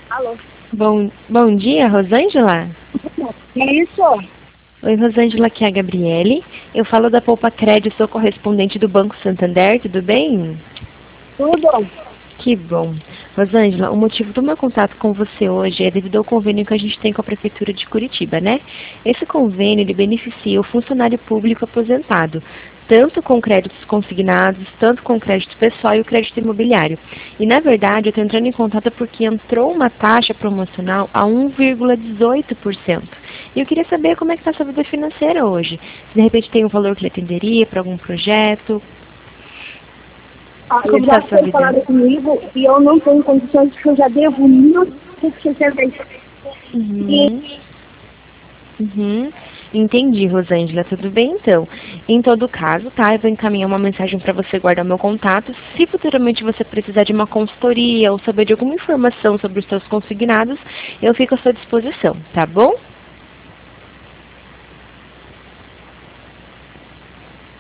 Alô? Bom dia, Rosângela? Isso? Oi, Rosângela, aqui é a Gabriele. Eu falo da Poupa Crédito, sou correspondente do Banco Santander, tudo bem? Tudo? Que bom. Rosângela, o motivo do meu contato com você hoje é devido ao convênio que a gente tem com a Prefeitura de Curitiba, né? Esse convênio, ele beneficia o funcionário público aposentado, tanto com créditos consignados, tanto com crédito pessoal e o crédito imobiliário. E, na verdade, eu estou entrando em contato porque entrou uma taxa promocional a 1,18%. E eu queria saber como é que está a sua vida financeira hoje. Se, de repente, tem um valor que lhe atenderia para algum projeto. Como está Já a sua foi vida? falado comigo e eu não tenho condições porque eu já devo 1.160. Uhum. Uhum. Entendi, Rosângela. Tudo bem, então? Em todo caso, tá? Eu vou encaminhar uma mensagem para você guardar meu contato. Se futuramente você precisar de uma consultoria ou saber de alguma informação sobre os seus consignados, eu fico à sua disposição, tá bom?